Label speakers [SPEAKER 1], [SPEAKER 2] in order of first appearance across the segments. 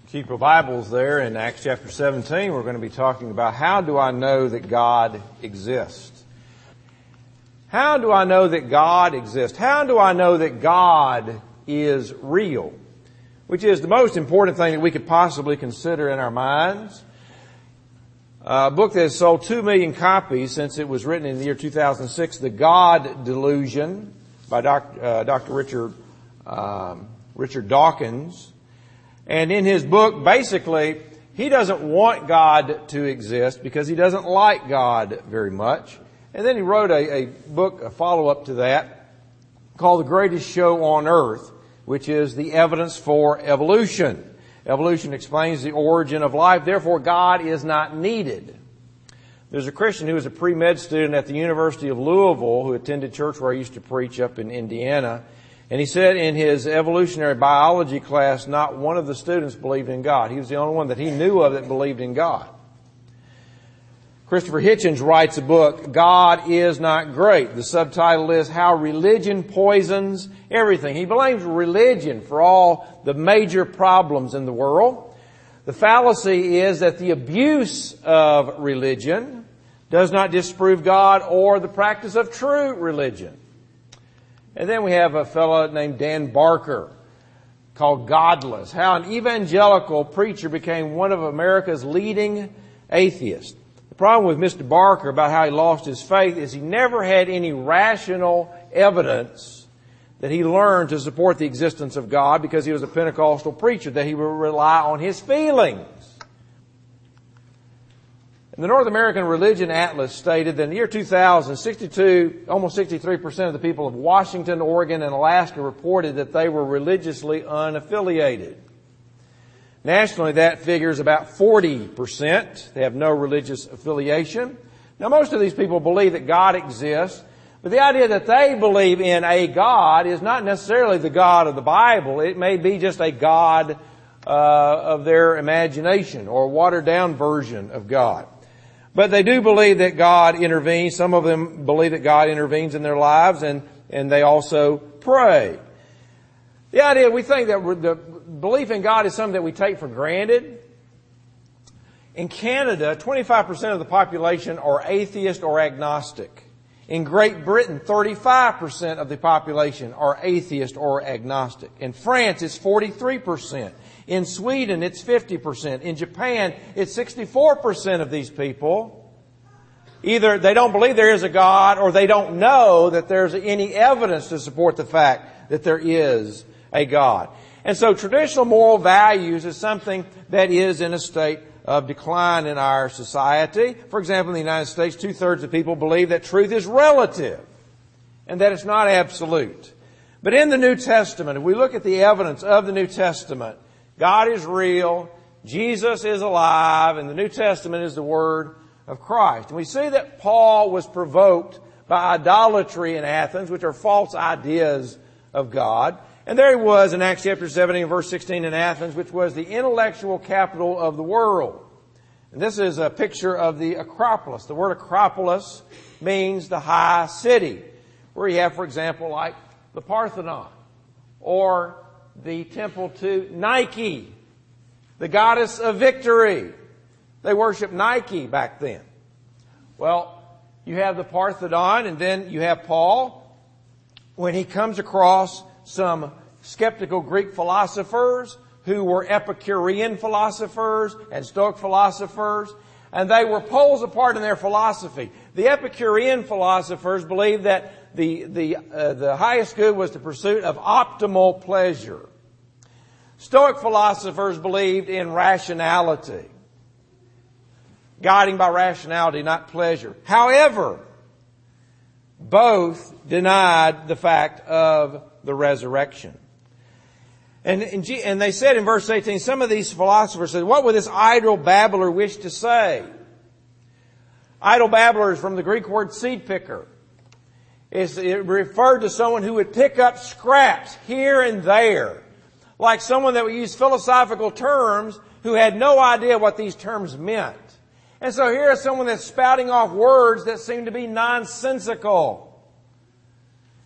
[SPEAKER 1] Keep your Bibles there in Acts chapter 17. We're going to be talking about how do I know that God exists? How do I know that God exists? How do I know that God is real? Which is the most important thing that we could possibly consider in our minds. A book that has sold 2 million copies since it was written in the year 2006, The God Delusion by Dr. Richard Dawkins. And in his book, basically, he doesn't want God to exist because he doesn't like God very much. And then he wrote a book, a follow-up to that, called The Greatest Show on Earth, which is the evidence for evolution. Evolution explains the origin of life, therefore God is not needed. There's a Christian who was a pre-med student at the University of Louisville who attended church where I used to preach up in Indiana. And he said in his evolutionary biology class, not one of the students believed in God. He was the only one that he knew of that believed in God. Christopher Hitchens writes a book, God is Not Great. The subtitle is How Religion Poisons Everything. He blames religion for all the major problems in the world. The fallacy is that the abuse of religion does not disprove God or the practice of true religion. And then we have a fellow named Dan Barker called Godless. How an evangelical preacher became one of America's leading atheists. The problem with Mr. Barker about how he lost his faith is he never had any rational evidence that he learned to support the existence of God because he was a Pentecostal preacher, that he would rely on his feelings. The North American Religion Atlas stated that in the year 2000, almost 63% of the people of Washington, Oregon, and Alaska reported that they were religiously unaffiliated. Nationally, that figure is about 40%. They have no religious affiliation. Now, most of these people believe that God exists, but the idea that they believe in a God is not necessarily the God of the Bible. It may be just a God of their imagination or a watered-down version of God. But they do believe that God intervenes. Some of them believe that God intervenes in their lives, and they also pray. The idea, we think that the belief in God is something that we take for granted. In Canada, 25% of the population are atheist or agnostic. In Great Britain, 35% of the population are atheist or agnostic. In France, it's 43%. In Sweden, it's 50%. In Japan, it's 64% of these people. Either they don't believe there is a God or they don't know that there's any evidence to support the fact that there is a God. And so traditional moral values is something that is in a state of decline in our society. For example, in the United States, 2/3 of people believe that truth is relative and that it's not absolute. But in the New Testament, if we look at the evidence of the New Testament, God is real, Jesus is alive, and the New Testament is the Word of Christ. And we see that Paul was provoked by idolatry in Athens, which are false ideas of God. And there he was in Acts chapter 17, verse 16 in Athens, which was the intellectual capital of the world. And this is a picture of the Acropolis. The word Acropolis means the high city, where you have, for example, like the Parthenon or the temple to Nike, the goddess of victory. They worshiped Nike back then. Well, you have the Parthenon, and then you have Paul when he comes across some skeptical Greek philosophers who were Epicurean philosophers and Stoic philosophers, and they were poles apart in their philosophy. The Epicurean philosophers believed that the highest good was the pursuit of optimal pleasure. Stoic philosophers believed in rationality, guiding by rationality, not pleasure. However, both denied the fact of the resurrection. And they said in verse 18, some of these philosophers said, what would this idle babbler wish to say? Idle babbler is from the Greek word seed picker. It referred to someone who would pick up scraps here and there. Like someone that would use philosophical terms who had no idea what these terms meant. And so here is someone that's spouting off words that seem to be nonsensical.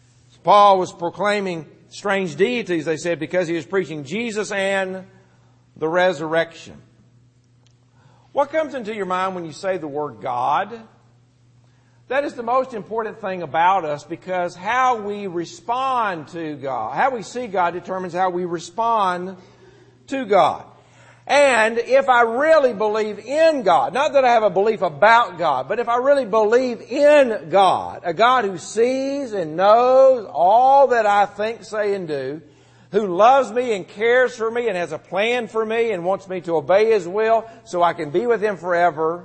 [SPEAKER 1] Paul was proclaiming strange deities, they said, because he was preaching Jesus and the resurrection. What comes into your mind when you say the word God? That is the most important thing about us, because how we respond to God, how we see God, determines how we respond to God. And if I really believe in God, not that I have a belief about God, but if I really believe in God, a God who sees and knows all that I think, say, and do, who loves me and cares for me and has a plan for me and wants me to obey His will so I can be with Him forever,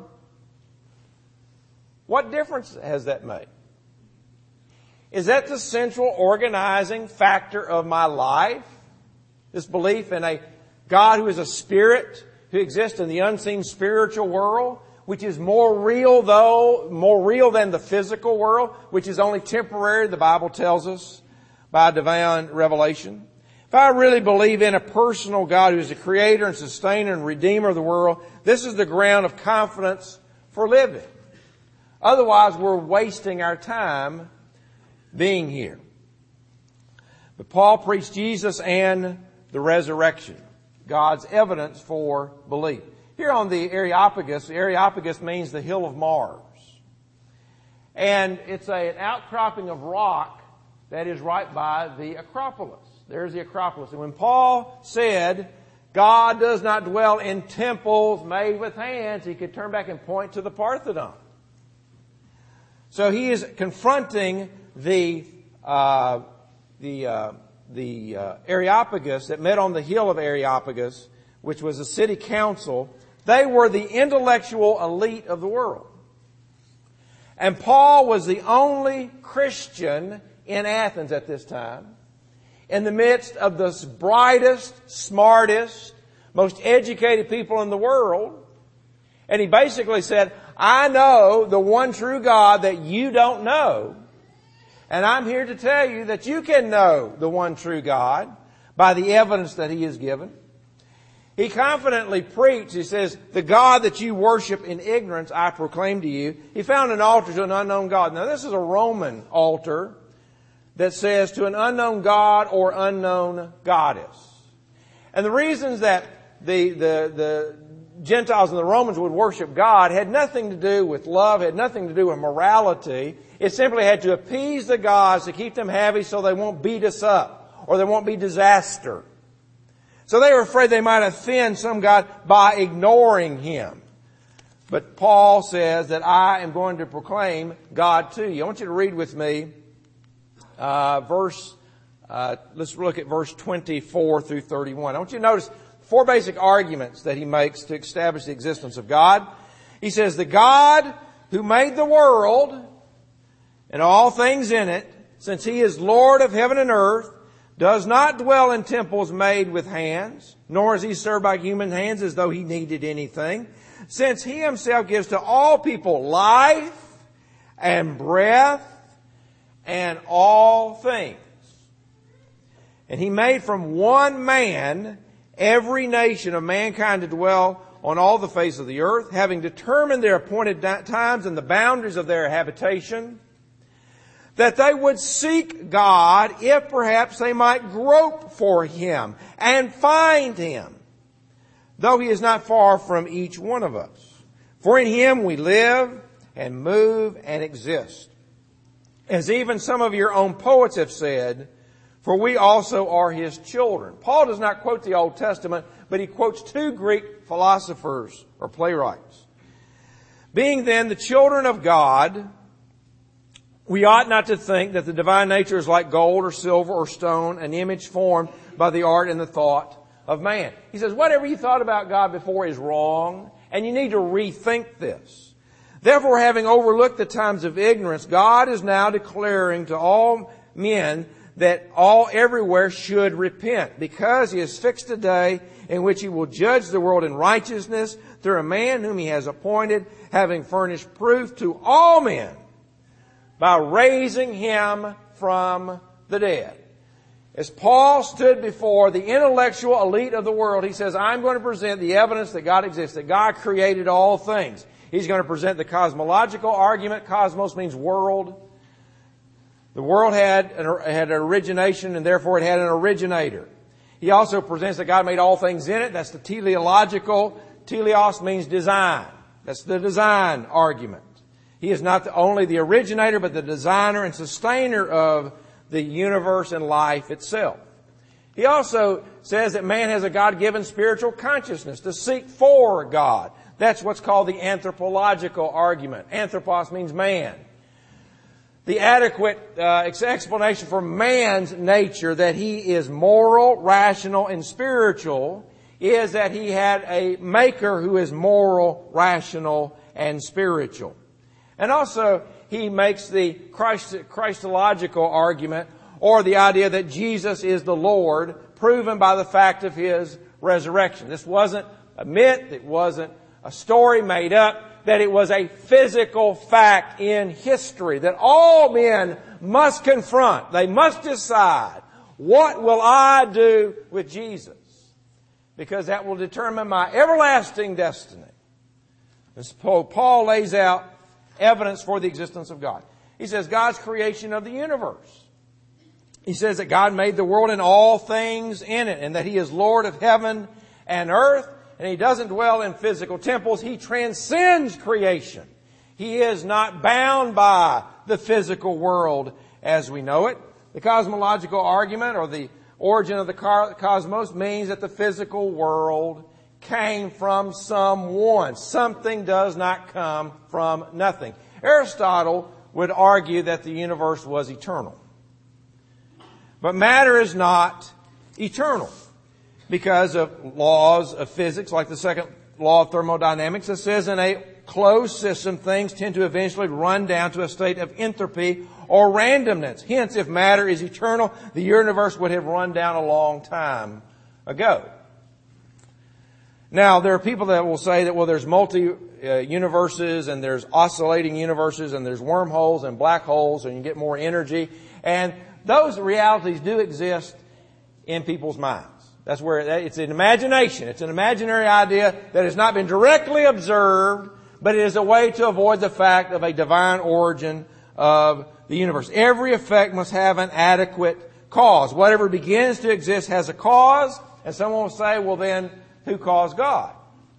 [SPEAKER 1] what difference has that made? Is that the central organizing factor of my life? This belief in a God who is a spirit, who exists in the unseen spiritual world, which is more real than the physical world, which is only temporary, the Bible tells us, by divine revelation. If I really believe in a personal God who is the creator and sustainer and redeemer of the world, this is the ground of confidence for living. Otherwise, we're wasting our time being here. But Paul preached Jesus and the resurrection, God's evidence for belief. Here on the Areopagus means the hill of Mars. And it's an outcropping of rock that is right by the Acropolis. There's the Acropolis. And when Paul said, God does not dwell in temples made with hands, he could turn back and point to the Parthenon. So he is confronting the Areopagus that met on the hill of Areopagus, which was a city council. They were the intellectual elite of the world. And Paul was the only Christian in Athens at this time, in the midst of the brightest, smartest, most educated people in the world. And he basically said, I know the one true God that you don't know. And I'm here to tell you that you can know the one true God by the evidence that He has given. He confidently preached, he says, the God that you worship in ignorance, I proclaim to you. He found an altar to an unknown God. Now this is a Roman altar that says to an unknown God or unknown goddess. And the reasons that the Gentiles and the Romans would worship God had nothing to do with love, had nothing to do with morality. It simply had to appease the gods to keep them happy so they won't beat us up or there won't be disaster. So they were afraid they might offend some God by ignoring Him. But Paul says that I am going to proclaim God to you. I want you to read with me let's look at verse 24 through 31. I want you to notice 4 basic arguments that he makes to establish the existence of God. He says, the God who made the world and all things in it, since He is Lord of heaven and earth, does not dwell in temples made with hands, nor is He served by human hands as though He needed anything, since He Himself gives to all people life and breath and all things. And He made from one man every nation of mankind to dwell on all the face of the earth, having determined their appointed times and the boundaries of their habitation, that they would seek God, if perhaps they might grope for Him and find Him, though He is not far from each one of us. For in Him we live and move and exist. As even some of your own poets have said, for we also are His children. Paul does not quote the Old Testament, but he quotes 2 Greek philosophers or playwrights. Being then the children of God, we ought not to think that the divine nature is like gold or silver or stone, an image formed by the art and the thought of man. He says, whatever you thought about God before is wrong, and you need to rethink this. Therefore, having overlooked the times of ignorance, God is now declaring to all men that all everywhere should repent, because He has fixed a day in which He will judge the world in righteousness through a man whom He has appointed, having furnished proof to all men by raising Him from the dead. As Paul stood before the intellectual elite of the world, he says, I'm going to present the evidence that God exists, that God created all things. He's going to present the cosmological argument. Cosmos means world. The world had an origination, and therefore it had an originator. He also presents that God made all things in it. That's the teleological. Teleos means design. That's the design argument. He is not only the originator, but the designer and sustainer of the universe and life itself. He also says that man has a God-given spiritual consciousness to seek for God. That's what's called the anthropological argument. Anthropos means man. The adequate explanation for man's nature, that he is moral, rational, and spiritual, is that he had a maker who is moral, rational, and spiritual. And also, he makes the Christological argument, or the idea that Jesus is the Lord, proven by the fact of His resurrection. This wasn't a myth, it wasn't a story made up, that it was a physical fact in history that all men must confront. They must decide, what will I do with Jesus? Because that will determine my everlasting destiny. As Paul lays out evidence for the existence of God. He says God's creation of the universe. He says that God made the world and all things in it, and that He is Lord of heaven and earth, and He doesn't dwell in physical temples. He transcends creation. He is not bound by the physical world as we know it. The cosmological argument, or the origin of the cosmos, means that the physical world came from someone. Something does not come from nothing. Aristotle would argue that the universe was eternal. But matter is not eternal because of laws of physics, like the second law of thermodynamics that says in a closed system things tend to eventually run down to a state of entropy or randomness. Hence, if matter is eternal, the universe would have run down a long time ago. Now, there are people that will say that, well, there's multi-universes and there's oscillating universes and there's wormholes and black holes and you get more energy. And those realities do exist in people's minds. That's where it's an imagination. It's an imaginary idea that has not been directly observed, but it is a way to avoid the fact of a divine origin of the universe. Every effect must have an adequate cause. Whatever begins to exist has a cause, and someone will say, well then, who caused God?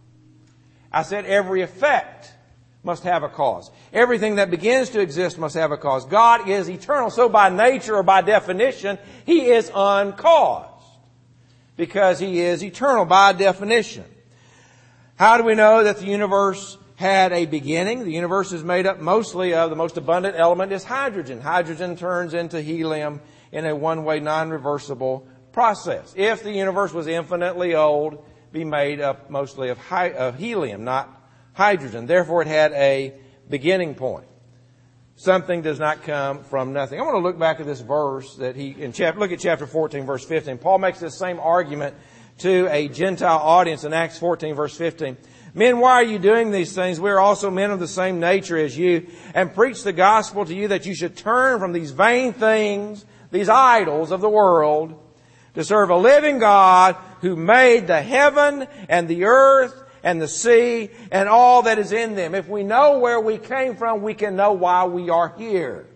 [SPEAKER 1] I said every effect must have a cause. Everything that begins to exist must have a cause. God is eternal, so by nature or by definition, He is uncaused. Because He is eternal by definition. How do we know that the universe had a beginning? The universe is made up mostly of, the most abundant element is hydrogen. Hydrogen turns into helium in a one-way, non-reversible process. If the universe was infinitely old, be made up mostly of helium, not hydrogen. Therefore, it had a beginning point. Something does not come from nothing. I want to look back at this verse that look at chapter 14, verse 15. Paul makes this same argument to a Gentile audience in Acts 14, verse 15. Men, why are you doing these things? We are also men of the same nature as you, and preach the gospel to you that you should turn from these vain things, these idols of the world, to serve a living God who made the heaven and the earth and the sea and all that is in them. If we know where we came from, we can know why we are here.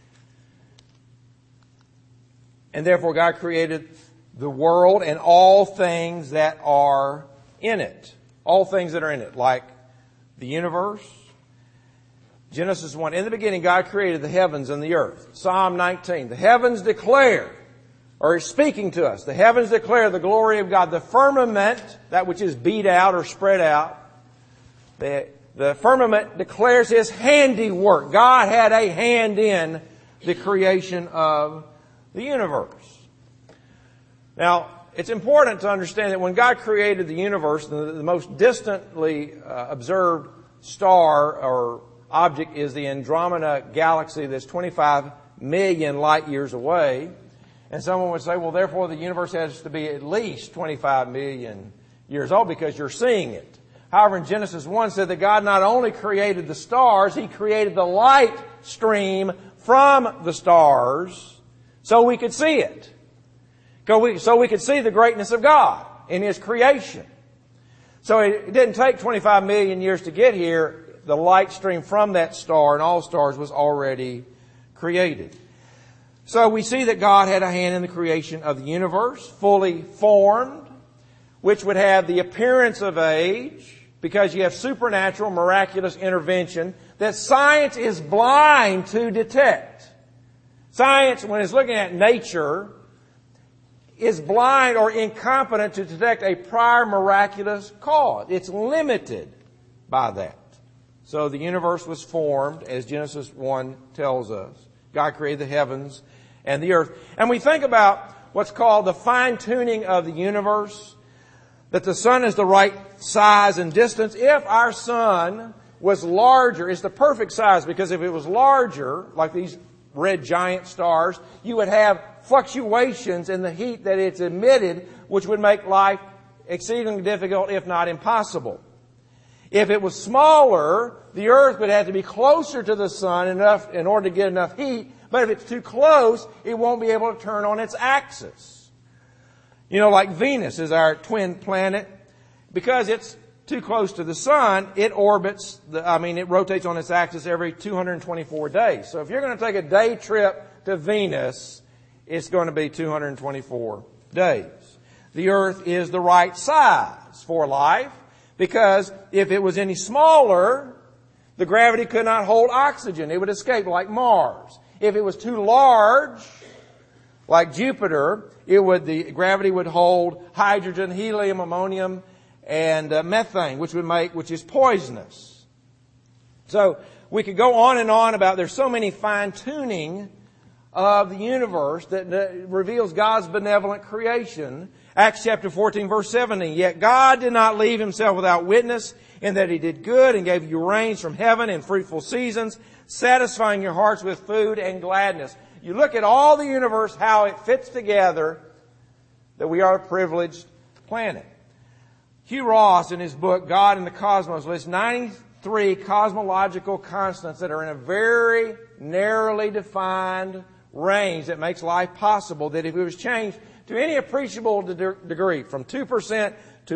[SPEAKER 1] And therefore God created the world and all things that are in it. All things that are in it, like the universe. Genesis 1, in the beginning God created the heavens and the earth. Psalm 19, the heavens declare, or is speaking to us. The heavens declare the glory of God. The firmament, that which is beat out or spread out, the firmament declares His handiwork. God had a hand in the creation of the universe. Now, it's important to understand that when God created the universe, the most distantly observed star or object is the Andromeda galaxy that's 25 million light years away. And someone would say, well, therefore the universe has to be at least 25 million years old because you're seeing it. However, in Genesis 1 said that God not only created the stars, He created the light stream from the stars so we could see it. So we could see the greatness of God in His creation. So it didn't take 25 million years to get here. The light stream from that star and all stars was already created. So we see that God had a hand in the creation of the universe, fully formed, which would have the appearance of age, because you have supernatural, miraculous intervention that science is blind to detect. Science, when it's looking at nature, is blind or incompetent to detect a prior miraculous cause. It's limited by that. So the universe was formed, as Genesis 1 tells us. God created the heavens and the earth. And we think about what's called the fine-tuning of the universe, that the sun is the right size and distance. If our sun was larger, it's the perfect size, because if it was larger, like these red giant stars, you would have fluctuations in the heat that it's emitted, which would make life exceedingly difficult, if not impossible. If it was smaller, the earth would have to be closer to the sun enough in order to get enough heat. But if it's too close, it won't be able to turn on its axis. You know, like Venus is our twin planet. Because it's too close to the sun, it it rotates on its axis every 224 days. So if you're going to take a day trip to Venus, it's going to be 224 days. The earth is the right size for life, because if it was any smaller, the gravity could not hold oxygen. It would escape like Mars. If it was too large, like Jupiter, the gravity would hold hydrogen, helium, ammonium, and methane, which is poisonous. So we could go on and on about, there's so many fine-tuning of the universe that reveals God's benevolent creation. Acts chapter 14 verse 17, yet God did not leave himself without witness, in that he did good and gave you rains from heaven in fruitful seasons, satisfying your hearts with food and gladness. You look at all the universe, how it fits together, that we are a privileged planet. Hugh Ross, in his book, God and the Cosmos, lists 93 cosmological constants that are in a very narrowly defined range that makes life possible, that if it was changed to any appreciable degree, from 2% to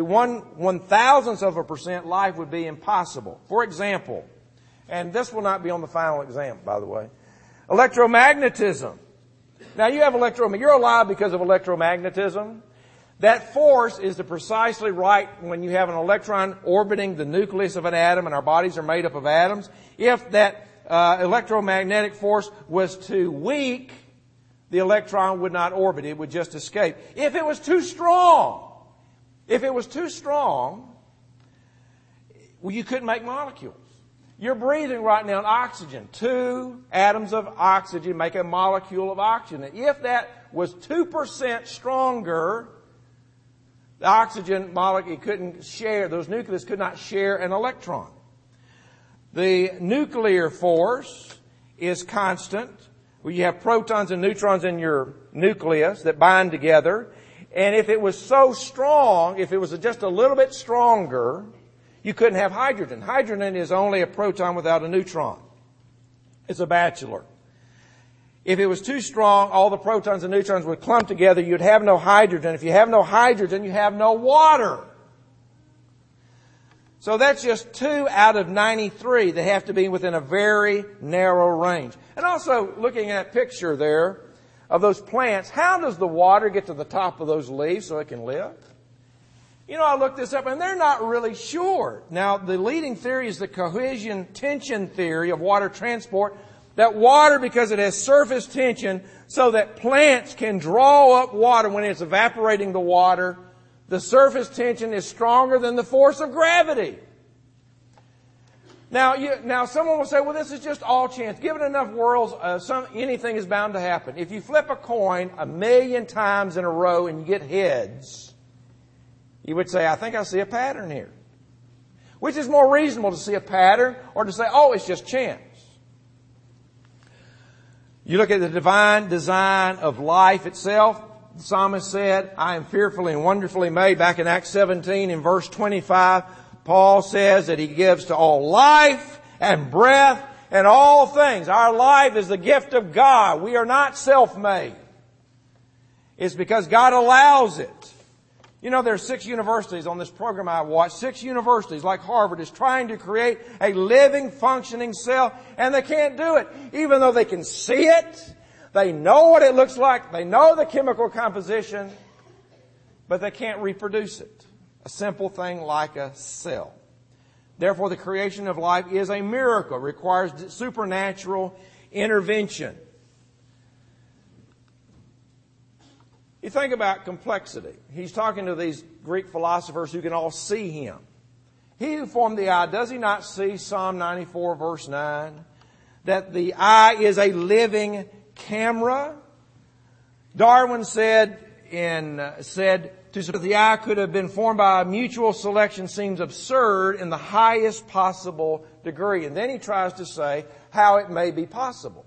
[SPEAKER 1] 1/1000%, life would be impossible. For example, and this will not be on the final exam, by the way, electromagnetism. Now you have you're alive because of electromagnetism. That force is precisely right when you have an electron orbiting the nucleus of an atom, and our bodies are made up of atoms. If that electromagnetic force was too weak, the electron would not orbit. It would just escape. If it was too strong, you couldn't make molecules. You're breathing right now oxygen. 2 atoms of oxygen make a molecule of oxygen. If that was 2% stronger, the oxygen molecule couldn't share, those nucleus could not share an electron. The nuclear force is constant, where you have protons and neutrons in your nucleus that bind together. And if it was so strong, if it was just a little bit stronger, you couldn't have hydrogen. Hydrogen is only a proton without a neutron. It's a bachelor. If it was too strong, all the protons and neutrons would clump together. You'd have no hydrogen. If you have no hydrogen, you have no water. So that's just 2 out of 93 that have to be within a very narrow range. And also, looking at that picture there of those plants, how does the water get to the top of those leaves so it can live? You know, I looked this up and they're not really sure. Now, the leading theory is the cohesion tension theory of water transport. That water, because it has surface tension, so that plants can draw up water when it's evaporating the water, the surface tension is stronger than the force of gravity. Now someone will say, well, this is just all chance. Given enough whirls, anything is bound to happen. If you flip a coin 1,000,000 times in a row and you get heads, you would say, I think I see a pattern here. Which is more reasonable, to see a pattern or to say, oh, it's just chance? You look at the divine design of life itself. The psalmist said, I am fearfully and wonderfully made. Back in Acts 17 in verse 25, Paul says that he gives to all life and breath and all things. Our life is the gift of God. We are not self-made. It's because God allows it. You know, there are 6 universities on this program I watched. 6 universities like Harvard is trying to create a living, functioning cell, and they can't do it. Even though they can see it, They know what it looks like. They know the chemical composition, but they can't reproduce it. A simple thing like a cell. Therefore, the creation of life is a miracle. It requires supernatural intervention. You think about complexity. He's talking to these Greek philosophers who can all see him. He who formed the eye, does he not see, Psalm 94 verse 9, that the eye is a living camera? Darwin said the eye could have been formed by a mutual selection seems absurd in the highest possible degree. And then he tries to say how it may be possible.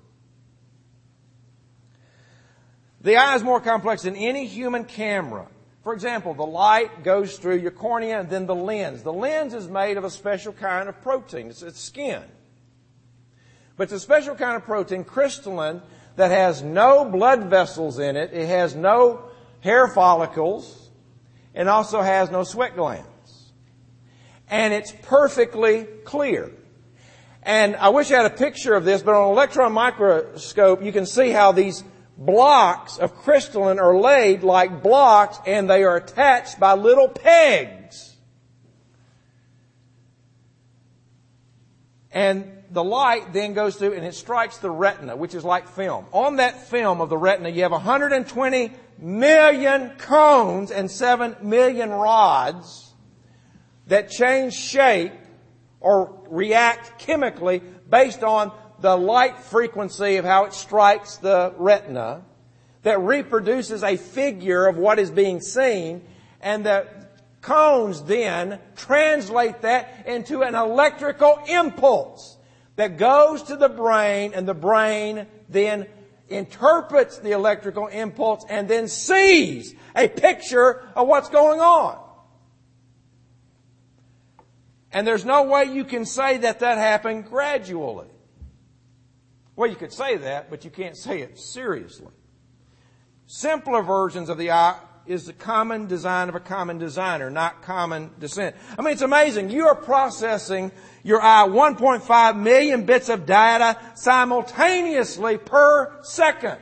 [SPEAKER 1] The eye is more complex than any human camera. For example, the light goes through your cornea and then the lens. The lens is made of a special kind of protein. It's skin. But it's a special kind of protein, crystalline, that has no blood vessels in it. It has no hair follicles and also has no sweat glands. And it's perfectly clear. And I wish I had a picture of this, but on an electron microscope you can see how these blocks of crystalline are laid like blocks and they are attached by little pegs. And the light then goes through and it strikes the retina, which is like film. On that film of the retina, you have 120 million cones and 7 million rods that change shape or react chemically based on the light frequency of how it strikes the retina, that reproduces a figure of what is being seen, and the cones then translate that into an electrical impulse that goes to the brain, and the brain then interprets the electrical impulse and then sees a picture of what's going on. And there's no way you can say that happened gradually. Well, you could say that, but you can't say it seriously. Simpler versions of the eye is the common design of a common designer, not common descent. I mean, it's amazing. You are processing your eye 1.5 million bits of data simultaneously per second.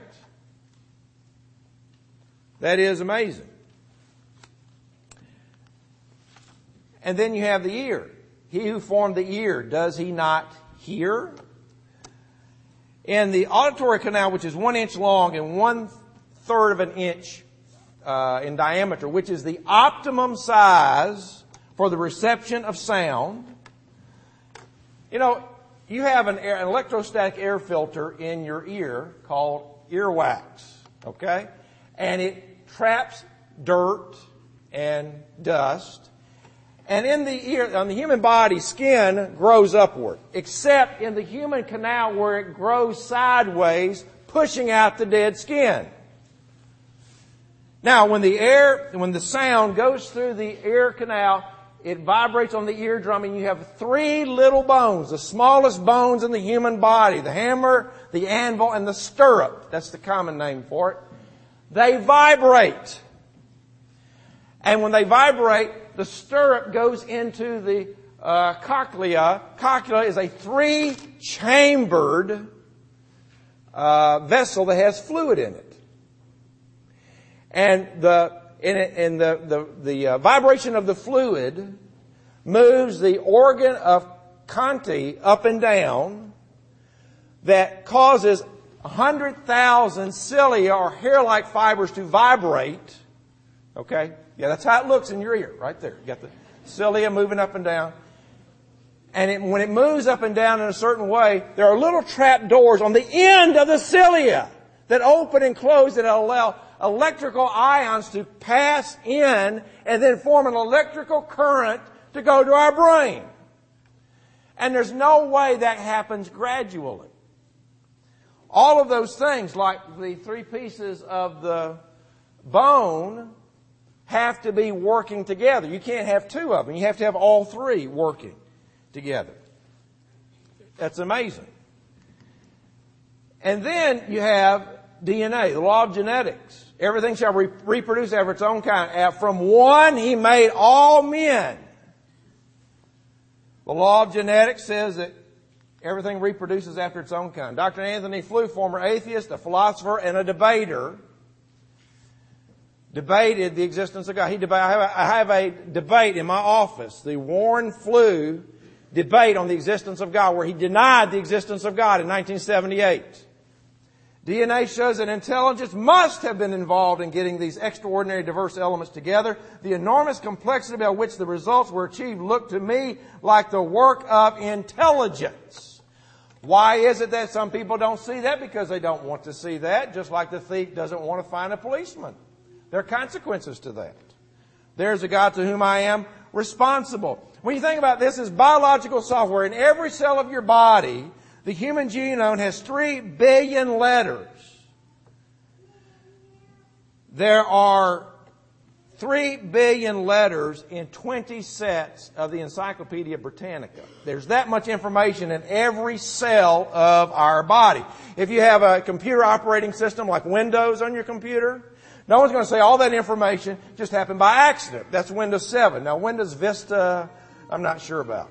[SPEAKER 1] That is amazing. And then you have the ear. He who formed the ear, does he not hear? In the auditory canal, which is 1 inch long and 1/3 of an inch in diameter, which is the optimum size for the reception of sound. You know, you have an electrostatic air filter in your ear called earwax, okay? And it traps dirt and dust. And in the ear, on the human body, skin grows upward, except in the human canal where it grows sideways, pushing out the dead skin. Now, when the sound goes through the ear canal, it vibrates on the eardrum, and you have 3 little bones, the smallest bones in the human body, the hammer, the anvil, and the stirrup. That's the common name for it. They vibrate. And when they vibrate, the stirrup goes into the cochlea. Cochlea is a 3-chambered vessel that has fluid in it. And the vibration of the fluid moves the organ of Conti up and down that causes 100,000 cilia or hair-like fibers to vibrate. Okay? Yeah, that's how it looks in your ear, right there. You got the cilia moving up and down. And when it moves up and down in a certain way, there are little trap doors on the end of the cilia that open and close that allow electrical ions to pass in and then form an electrical current to go to our brain. And there's no way that happens gradually. All of those things, like the 3 pieces of the bone, have to be working together. You can't have 2 of them. You have to have all 3 working together. That's amazing. And then you have DNA, the law of genetics. Everything shall reproduce after its own kind. From one he made all men. The law of genetics says that Everything reproduces after its own kind. Dr. Anthony Flew, former atheist, a philosopher, and a debater, debated the existence of God. I have a debate in my office, the Warren Flew debate on the existence of God, where he denied the existence of God in 1978. DNA shows that intelligence must have been involved in getting these extraordinary diverse elements together. The enormous complexity by which the results were achieved look to me like the work of intelligence. Why is it that some people don't see that? Because they don't want to see that, just like the thief doesn't want to find a policeman. There are consequences to that. There's a God to whom I am responsible. When you think about this as biological software, in every cell of your body, the human genome has 3 billion letters. There are 3 billion letters in 20 sets of the Encyclopedia Britannica. There's that much information in every cell of our body. If you have a computer operating system like Windows on your computer, no one's going to say all that information just happened by accident. That's Windows 7. Now, Windows Vista, I'm not sure about.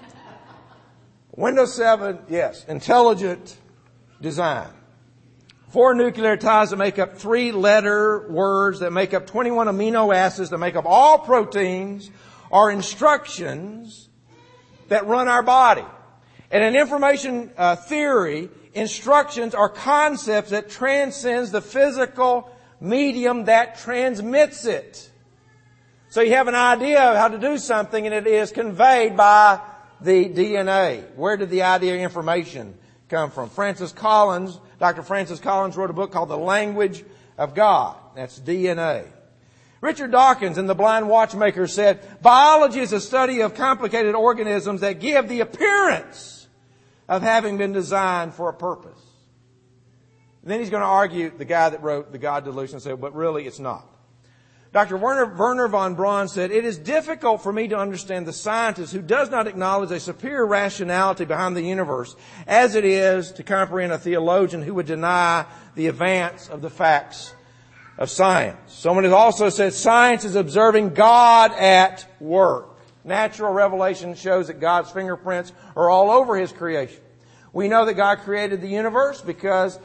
[SPEAKER 1] Windows 7, yes, intelligent design. 4 nucleotides that make up 3-letter words that make up 21 amino acids that make up all proteins are instructions that run our body. And in information theory, instructions are concepts that transcends the physical medium that transmits it. So you have an idea of how to do something, and it is conveyed by the DNA. Where did the idea of information come from? Dr. Francis Collins wrote a book called The Language of God. That's DNA. Richard Dawkins in The Blind Watchmaker said, biology is a study of complicated organisms that give the appearance of having been designed for a purpose. And then he's going to argue, the guy that wrote The God Delusion, and say, but really it's not. Dr. Werner von Braun said, it is difficult for me to understand the scientist who does not acknowledge a superior rationality behind the universe as it is to comprehend a theologian who would deny the advance of the facts of science. Someone has also said science is observing God at work. Natural revelation shows that God's fingerprints are all over His creation. We know that God created the universe because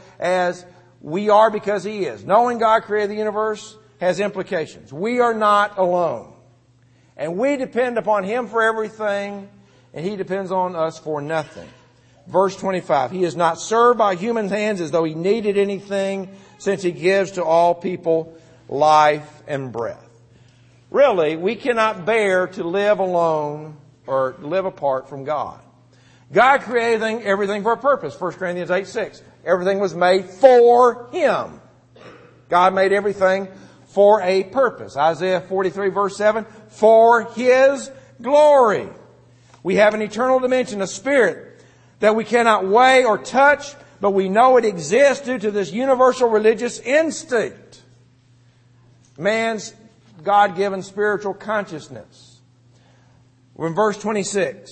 [SPEAKER 1] He is. Knowing God created the universe has implications. We are not alone. And we depend upon Him for everything, and He depends on us for nothing. Verse 25, He is not served by human hands as though He needed anything, since He gives to all people life and breath. Really, we cannot bear to live alone or live apart from God. God created everything for a purpose. 1 Corinthians 8:6. Everything was made for Him. God made everything for a purpose. Isaiah 43 verse 7, for His glory. We have an eternal dimension, a spirit that we cannot weigh or touch, but we know it exists due to this universal religious instinct. Man's God-given spiritual consciousness. In verse 27,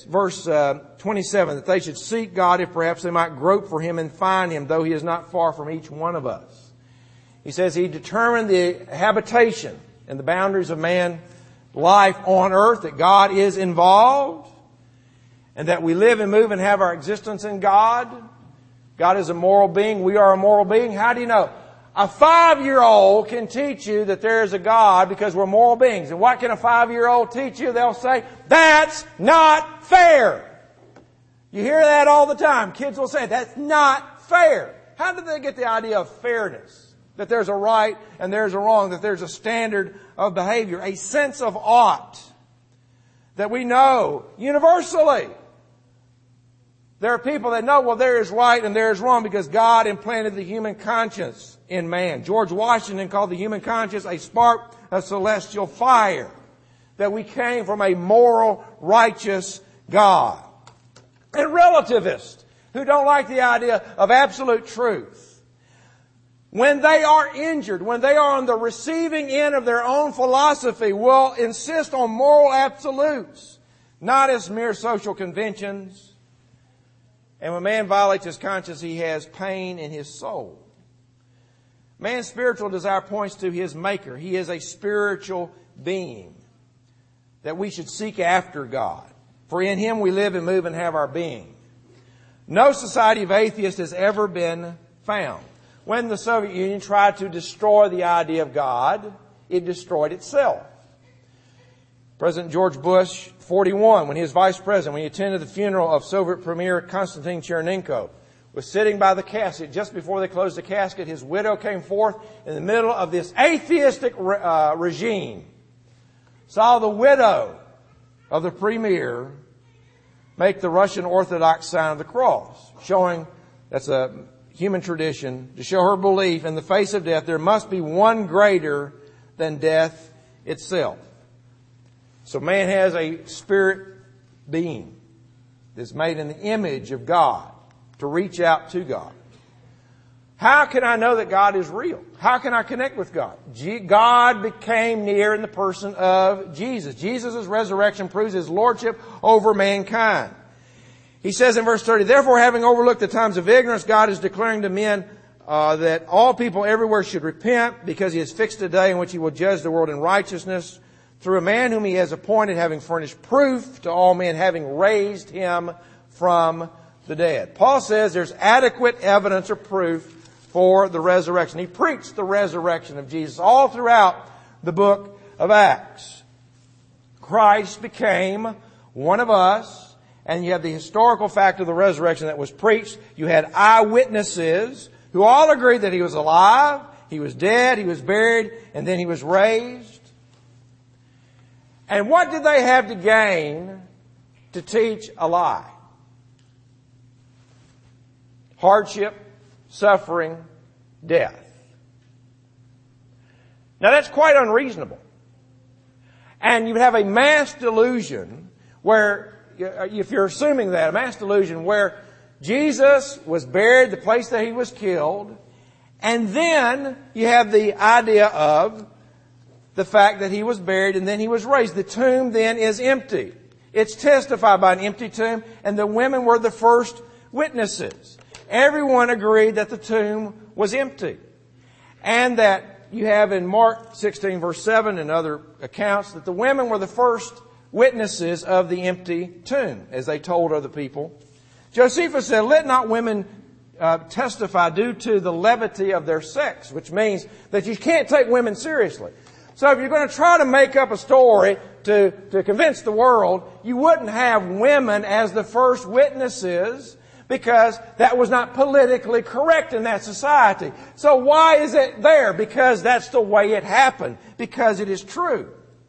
[SPEAKER 1] that they should seek God if perhaps they might grope for Him and find Him, though He is not far from each one of us. He says He determined the habitation and the boundaries of man's life on earth, that God is involved, and that we live and move and have our existence in God. God is a moral being. We are a moral being. How do you know? A 5-year-old can teach you that there is a God because we're moral beings. And what can a 5-year-old teach you? They'll say, that's not fair. You hear that all the time. Kids will say, that's not fair. How did they get the idea of fairness? That there's a right and there's a wrong, that there's a standard of behavior, a sense of ought that we know universally. There are people that know, well, there is right and there is wrong because God implanted the human conscience in man. George Washington called the human conscience a spark of celestial fire, that we came from a moral, righteous God. And relativists who don't like the idea of absolute truth, when they are injured, when they are on the receiving end of their own philosophy, will insist on moral absolutes, not as mere social conventions. And when man violates his conscience, he has pain in his soul. Man's spiritual desire points to his Maker. He is a spiritual being, that we should seek after God. For in Him we live and move and have our being. No society of atheists has ever been found. When the Soviet Union tried to destroy the idea of God, it destroyed itself. President George Bush, 41, when he was vice president, when he attended the funeral of Soviet Premier Konstantin Chernenko, was sitting by the casket. Just before they closed the casket, his widow came forth in the middle of this atheistic regime, saw the widow of the premier make the Russian Orthodox sign of the cross, showing that's a human tradition, to show her belief in the face of death there must be one greater than death itself. So man has a spirit being that's made in the image of God to reach out to God. How can I know that God is real? How can I connect with God? God became near in the person of Jesus. Jesus' resurrection proves His lordship over mankind. He says in verse 30, therefore, having overlooked the times of ignorance, God is declaring to men that all people everywhere should repent, because He has fixed a day in which He will judge the world in righteousness through a man whom He has appointed, having furnished proof to all men, having raised Him from the dead. Paul says there's adequate evidence or proof for the resurrection. He preached the resurrection of Jesus all throughout the book of Acts. Christ became one of us, and you have the historical fact of the resurrection that was preached. You had eyewitnesses who all agreed that He was alive, He was dead, He was buried, and then He was raised. And what did they have to gain to teach a lie? Hardship, suffering, death. Now that's quite unreasonable. And you have a mass delusion where, if you're assuming that, a mass delusion where Jesus was buried, the place that He was killed, and then you have the idea of the fact that He was buried and then He was raised. The tomb then is empty. It's testified by an empty tomb, and the women were the first witnesses. Everyone agreed that the tomb was empty. And that you have in Mark 16 verse 7 and other accounts that the women were the first witnesses of the empty tomb, as they told other people. Josephus said, let not women testify due to the levity of their sex, which means that you can't take women seriously. So if you're going to try to make up a story to convince the world, you wouldn't have women as the first witnesses, because that was not politically correct in that society. So why is it there? Because that's the way it happened. Because it is true.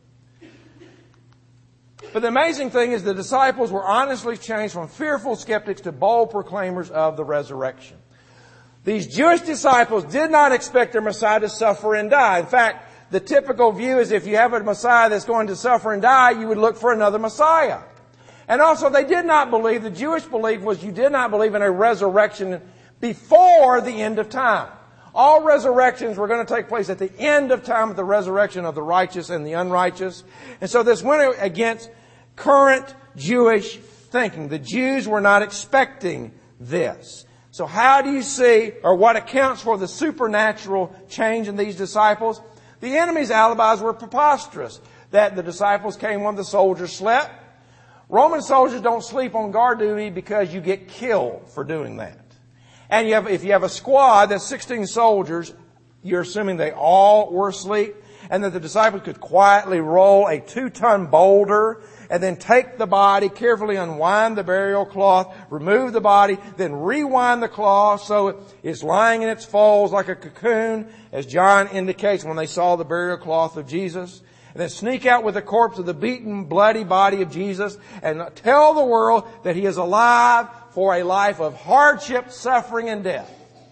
[SPEAKER 1] But the amazing thing is the disciples were honestly changed from fearful skeptics to bold proclaimers of the resurrection. These Jewish disciples did not expect their Messiah to suffer and die. In fact, the typical view is if you have a Messiah that's going to suffer and die, you would look for another Messiah. And also they did not believe, the Jewish belief was you did not believe in a resurrection before the end of time. All resurrections were going to take place at the end of time, at the resurrection of the righteous and the unrighteous. And so this went against current Jewish thinking. The Jews were not expecting this. So how do you see, or what accounts for the supernatural change in these disciples? The enemy's alibis were preposterous. That the disciples came when the soldiers slept. Roman soldiers don't sleep on guard duty because you get killed for doing that. And if you have a squad that's 16 soldiers, you're assuming they all were asleep, and that the disciples could quietly roll a 2-ton boulder and then take the body, carefully unwind the burial cloth, remove the body, then rewind the cloth so it's lying in its folds like a cocoon, as John indicates when they saw the burial cloth of Jesus. And then sneak out with the corpse of the beaten, bloody body of Jesus and tell the world that He is alive for a life of hardship, suffering, and death.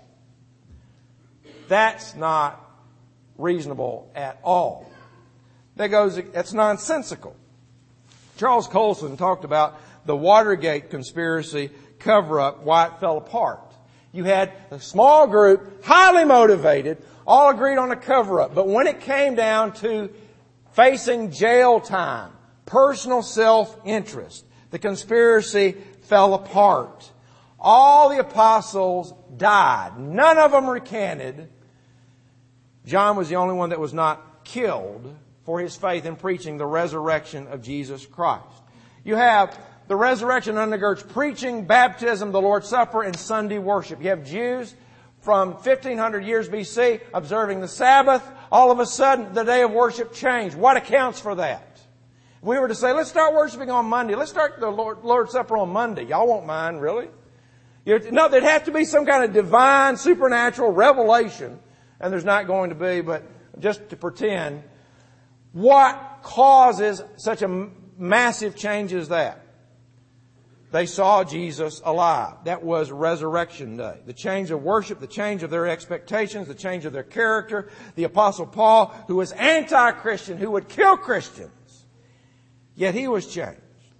[SPEAKER 1] That's not reasonable at all. That's nonsensical. Charles Colson talked about the Watergate conspiracy cover-up, why it fell apart. You had a small group, highly motivated, all agreed on a cover-up. But when it came down to facing jail time, personal self-interest, the conspiracy fell apart. All the apostles died. None of them recanted. John was the only one that was not killed for his faith in preaching the resurrection of Jesus Christ. You have The resurrection undergirds preaching, baptism, the Lord's Supper, and Sunday worship. You have Jews from 1500 years BC observing the Sabbath. All of a sudden, the day of worship changed. What accounts for that? If we were to say, let's start worshiping on Monday. Let's start the Lord's Supper on Monday. Y'all won't mind, really? No, there'd have to be some kind of divine, supernatural revelation. And there's not going to be, but just to pretend. What causes such a massive change as that? They saw Jesus alive. That was Resurrection Day. The change of worship, the change of their expectations, the change of their character. The Apostle Paul, who was anti-Christian, who would kill Christians, yet he was changed.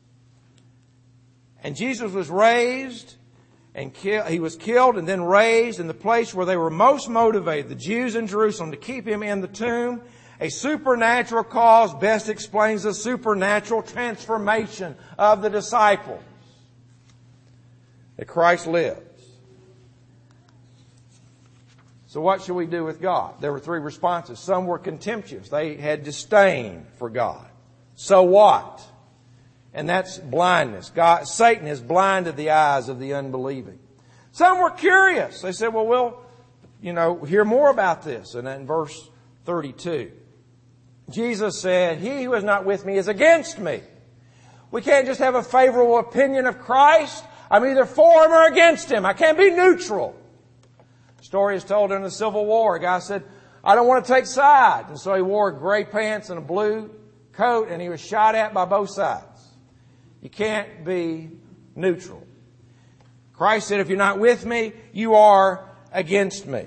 [SPEAKER 1] And Jesus was raised, and he was killed and then raised in the place where they were most motivated, the Jews in Jerusalem, to keep him in the tomb. A supernatural cause best explains the supernatural transformation of the disciples. That Christ lives. So what should we do with God? There were three responses. Some were contemptuous. They had disdain for God. So what? And that's blindness. Satan has blinded the eyes of the unbelieving. Some were curious. They said, well, we'll, hear more about this. And in verse 32, Jesus said, he who is not with me is against me. We can't just have a favorable opinion of Christ. I'm either for him or against him. I can't be neutral. The story is told in the Civil War. A guy said, I don't want to take sides. And so he wore gray pants and a blue coat, and he was shot at by both sides. You can't be neutral. Christ said, if you're not with me, you are against me.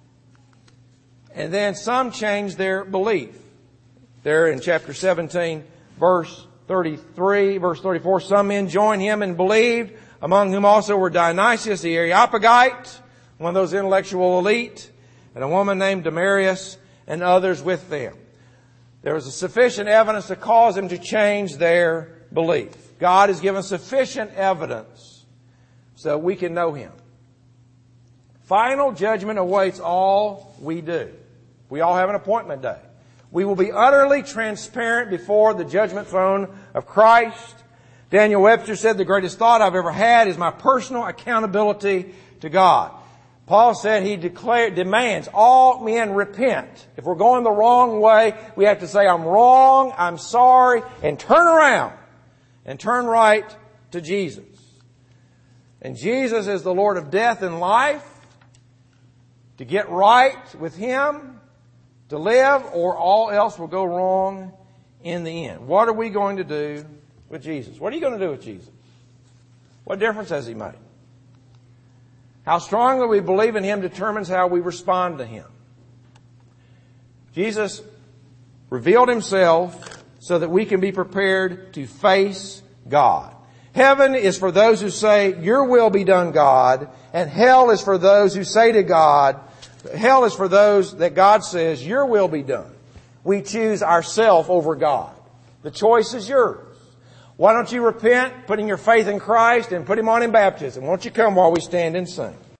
[SPEAKER 1] And then some changed their belief. There in chapter 17, verse 33, verse 34, some men joined him and believed, among whom also were Dionysius the Areopagite, one of those intellectual elite, and a woman named Damaris, and others with them. There was sufficient evidence to cause them to change their belief. God has given sufficient evidence so we can know him. Final judgment awaits all we do. We all have an appointment day. We will be utterly transparent before the judgment throne of Christ. Daniel Webster said, the greatest thought I've ever had is my personal accountability to God. Paul said he demands all men repent. If we're going the wrong way, we have to say, I'm wrong, I'm sorry, and turn around and turn right to Jesus. And Jesus is the Lord of death and life. To get right with him, to live, or all else will go wrong in the end. What are we going to do with Jesus? What are you going to do with Jesus? What difference has he made? How strongly we believe in him determines how we respond to him. Jesus revealed himself so that we can be prepared to face God. Heaven is for those who say, your will be done, God. And hell is for those who say to God, hell is for those that God says, your will be done. We choose ourselves over God. The choice is yours. Why don't you repent, putting your faith in Christ, and put him on in baptism? Won't you come while we stand and sing?